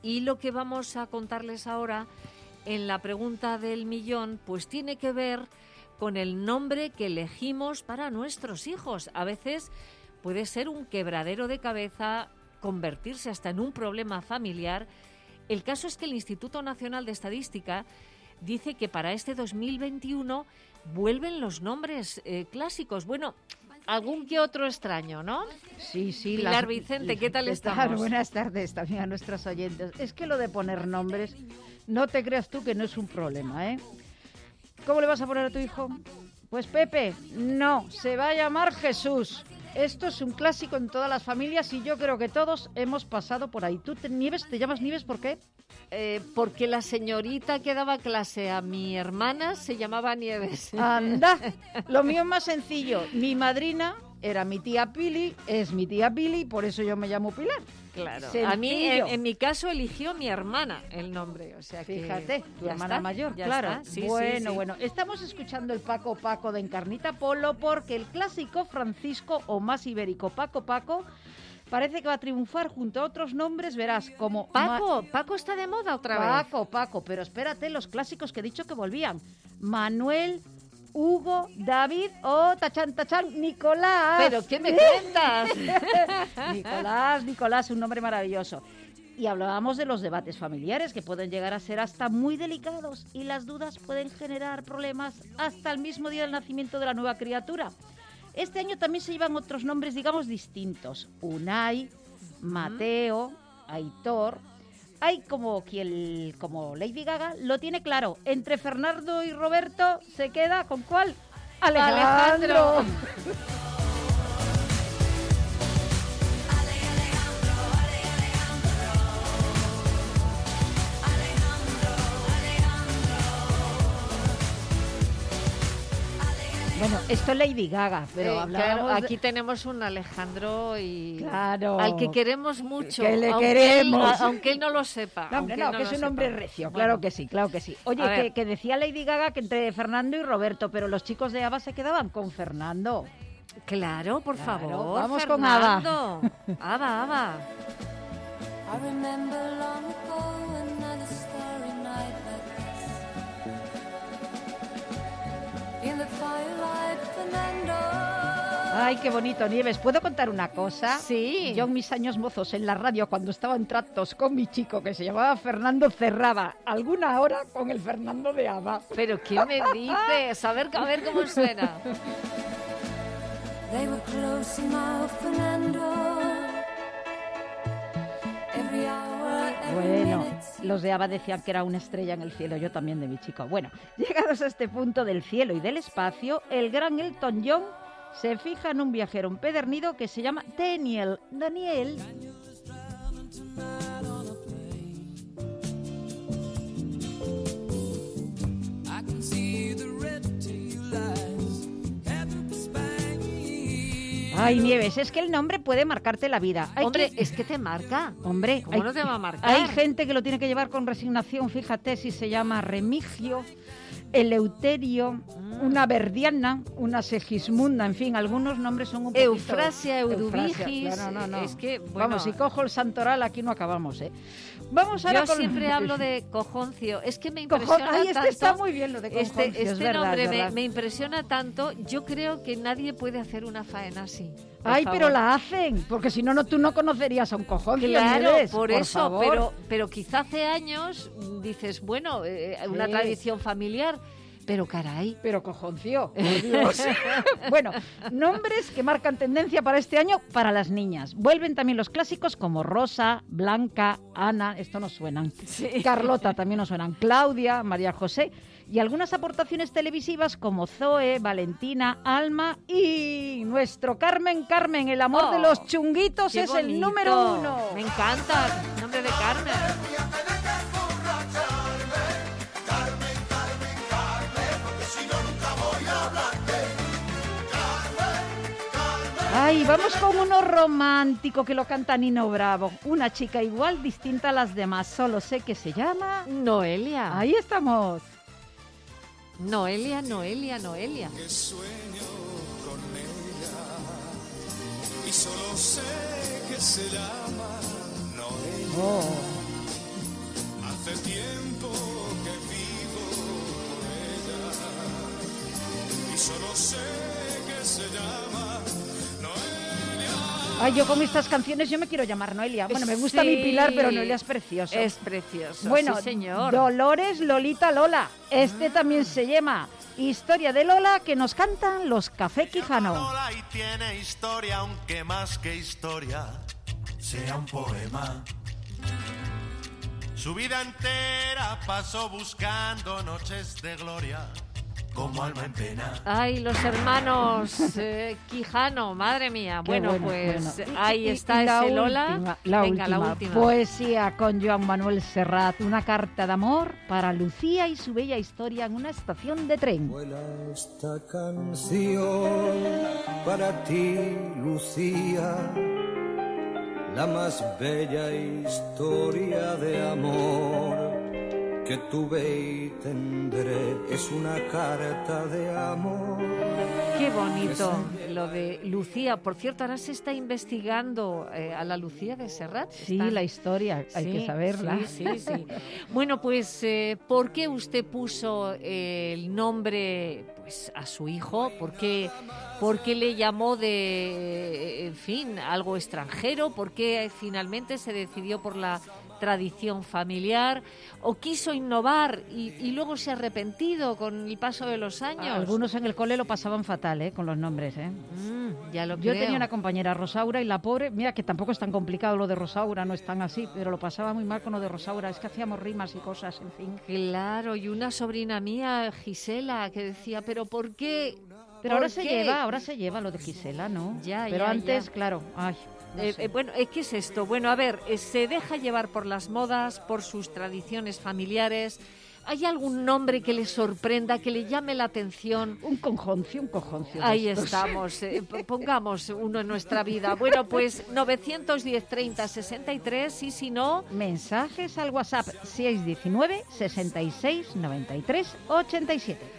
Y lo que vamos a contarles ahora en la pregunta del millón, pues tiene que ver con el nombre que elegimos para nuestros hijos. A veces puede ser un quebradero de cabeza, convertirse hasta en un problema familiar. El caso es que el Instituto Nacional de Estadística dice que para este 2021 vuelven los nombres clásicos. Bueno, algún que otro extraño, ¿no? Sí. Pilar Vicente, ¿qué tal estamos? Buenas tardes también a nuestros oyentes. Es que lo de poner nombres, no te creas tú que no es un problema, ¿eh? ¿Cómo le vas a poner a tu hijo? Pues Pepe, no, se va a llamar Jesús. Esto es un clásico en todas las familias y yo creo que todos hemos pasado por ahí. ¿Tú, Nieves, te llamas Nieves por qué? Porque la señorita que daba clase a mi hermana se llamaba Nieves. Anda, lo mío es más sencillo. Mi madrina era mi tía Pili, es mi tía Pili, por eso yo me llamo Pilar. Claro. Sencillo. A mí, en mi caso, eligió mi hermana el nombre. O sea, fíjate, tu hermana está, mayor, ya claro. Está. Sí, bueno, sí. Bueno, estamos escuchando el Paco Paco de Encarnita Polo porque el clásico Francisco o más ibérico Paco Paco parece que va a triunfar junto a otros nombres, verás, como... Paco está de moda otra vez. Paco, pero espérate, los clásicos que he dicho que volvían. Manuel, Hugo, David o tachan, Nicolás. ¿Pero qué me cuentas? Nicolás, un nombre maravilloso. Y hablábamos de los debates familiares que pueden llegar a ser hasta muy delicados y las dudas pueden generar problemas hasta el mismo día del nacimiento de la nueva criatura. Este año también se llevan otros nombres, digamos, distintos. Unai, Mateo, Aitor. Hay como Lady Gaga lo tiene claro. Entre Fernando y Roberto se queda ¿con cuál? Alejandro. Bueno, esto es Lady Gaga, pero claro, aquí tenemos un Alejandro y claro, al que queremos mucho, que le queremos, aunque él no lo sepa. No, que es un hombre recio, claro que sí. Oye, que decía Lady Gaga que entre Fernando y Roberto, pero los chicos de ABBA se quedaban con Fernando. Claro, por favor, vamos Fernando. con ABBA. ABBA. I remember long ago another starry night like this. In the firelight, Fernando. Ay, qué bonito, Nieves. ¿Puedo contar una cosa? Sí. Yo en mis años mozos en la radio, cuando estaba en tratos con mi chico que se llamaba Fernando, cerraba alguna hora con el Fernando de ABBA. ¿Pero qué me dices? A ver cómo suena. They were close now, Fernando. Every hour, every Bueno, minute. los de ABBA decían que era una estrella en el cielo, yo también de mi chico. Bueno, llegados a este punto del cielo y del espacio, el gran Elton John se fija en un viajero empedernido que se llama Daniel. Ay, Nieves, es que el nombre puede marcarte la vida. Es que te marca. Hombre, ¿Cómo no te va a marcar? Hay gente que lo tiene que llevar con resignación, fíjate si se llama Remigio, Eleuterio, una Verdiana, una Segismunda, en fin, algunos nombres son un poquito... Eufrasia, Euduvigis. No. Es que, bueno, vamos, si cojo el santoral aquí no acabamos, ¿eh? Vamos ahora yo siempre hablo de cojoncio. Es que me impresiona tanto. Ay, está muy bien lo de cojoncio, Este es verdad, nombre es verdad. me impresiona tanto. Yo creo que nadie puede hacer una faena así. Ay, favor. pero la hacen, porque si no, tú no conocerías a un cojoncio. Claro, Nieves, por eso, favor. pero quizá hace años dices, bueno, una tradición familiar. Pero caray. Pero cojoncio, por Dios. Bueno, nombres que marcan tendencia para este año para las niñas. Vuelven también los clásicos como Rosa, Blanca, Ana, esto nos suenan. Sí. Carlota también nos suenan. Claudia, María José. Y algunas aportaciones televisivas como Zoe, Valentina, Alma y nuestro Carmen, el amor de los chunguitos es bonito. el número 1. Me encanta el nombre de Carmen. Ay, vamos con uno romántico que lo canta Nino Bravo. Una chica igual, distinta a las demás. Solo sé que se llama... Noelia. Ahí estamos. Noelia. Que sueño con ella y solo sé que se llama Noelia. tiempo que vivo por ella. Y solo sé que se llama Noelia. Ay, yo con estas canciones yo me quiero llamar Noelia. Bueno, me gusta mi Pilar, pero Noelia es precioso. Es precioso, bueno, sí, señor. Dolores Lolita Lola. Este también se llama Historia de Lola, que nos cantan los Café Quijano. Lola y tiene historia, aunque más que historia sea un poema. Su vida entera pasó buscando noches de gloria, como alma en pena. Ay, los hermanos Quijano, madre mía. Qué Bueno, bueno, pues bueno. ahí está y la ese Lola. última, Venga, la última. Poesía con Joan Manuel Serrat, una carta de amor para Lucía y su bella historia en una estación de tren. Vuela esta canción para ti, Lucía, la más bella historia de amor que tuve y tendré, es una carta de amor. Qué bonito lo de Lucía. Por cierto, ahora se está investigando a la Lucía de Serrat. Sí, la historia, hay que saberla. Sí. Bueno, pues, ¿por qué usted puso el nombre pues a su hijo? ¿Por qué le llamó de, en fin, algo extranjero? ¿Por qué finalmente se decidió por la tradición familiar? ¿O quiso innovar y luego se ha arrepentido con el paso de los años? Algunos en el cole lo pasaban fatal, con los nombres, ya lo Yo creo. tenía una compañera, Rosaura, y la pobre, mira que tampoco es tan complicado lo de Rosaura, no es tan así, pero lo pasaba muy mal con lo de Rosaura, es que hacíamos rimas y cosas, en fin. Claro, y una sobrina mía, Gisela, que decía, ¿pero por qué? Pero ¿Por ahora se qué? lleva lo de Gisela, ¿no? Ya, pero ya, antes, ya. claro, ay. No sé. Bueno, ¿qué es esto? Bueno, a ver, se deja llevar por las modas, por sus tradiciones familiares. ¿Hay algún nombre que le sorprenda, que le llame la atención? Un cojoncio. Ahí estamos, pongamos uno en nuestra vida. Bueno, pues 910 30 63 y si no... Mensajes al WhatsApp 619 66 93 87.